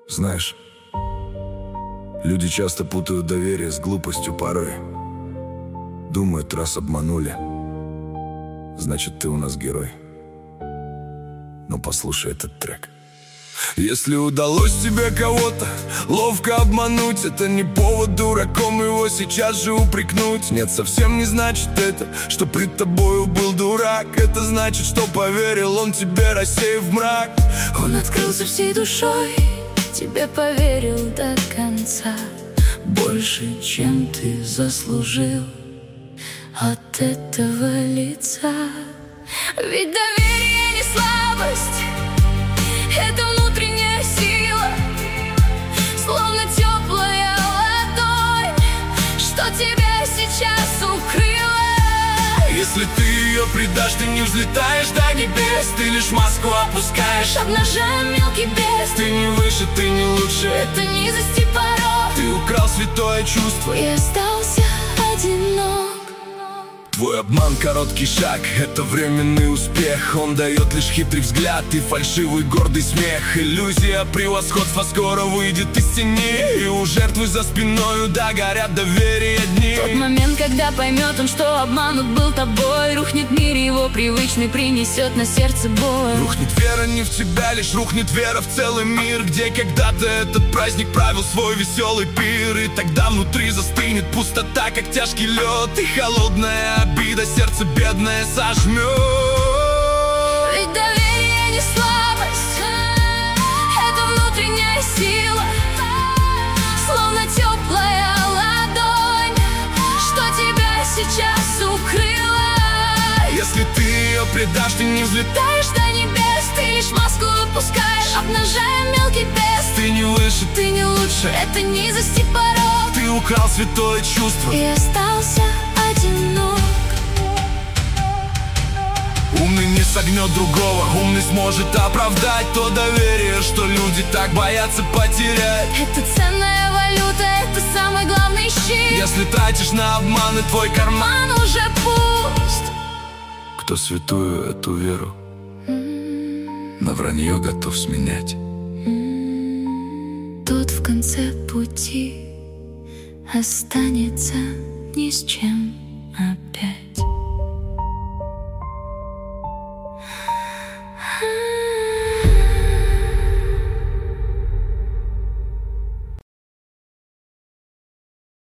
Знаешь, люди часто путают доверие с глупостью порой. Думают, раз обманули, значит, ты у нас герой. Но послушай этот трек. Если удалось тебе кого-то ловко обмануть, это не повод дураком его сейчас же упрекнуть. Нет, совсем не значит это, что пред тобою был дурак. Это значит, что поверил он тебе, рассеяв мрак. Он открылся всей душой, тебе поверил до конца, больше, чем ты заслужил от этого лица. Ведь доверие не слабость, это внутренняя сила, словно теплая ладонь, что тебя сейчас укрыла. Если ты ее предашь, ты не взлетаешь до небес, ты лишь маску опускаешь, обнажая мелкий бес. Ты не выше, ты не лучше, это низости порог. Ты украл святое чувство и остался одинок. Твой обман — короткий шаг, это временный успех. Он дает лишь хитрый взгляд и фальшивый гордый смех. Иллюзия превосходства скоро выйдет из тени, и у жертвы за спиною догорят доверия дни. Тот момент, когда поймет он, что обманут был тобой, рухнет мир его привычный, принесет на сердце боль. Рухнет вера не в тебя, лишь рухнет вера в целый мир, где когда-то этот праздник правил свой веселый пир. И тогда внутри застынет пустота, как тяжкий лед, и холодная обида сердце бедное сожмет. Ведь доверие не слабость, это внутренняя сила, словно теплая ладонь, что тебя сейчас укрыла. Если ты ее предашь, ты не взлетаешь до небес, ты лишь маску выпускаешь, обнажая мелкий бес. Ты не выше, ты не лучше, это низости порог. Ты украл святое чувство и остался одинок. Умный не согнет другого, умный сможет оправдать то доверие, что люди так боятся потерять. Это ценная валюта, это самый главный щит. Если тратишь на обманы, твой карман уже пуст. Кто святую эту веру на вранье готов сменять, тот в конце пути останется ни с чем.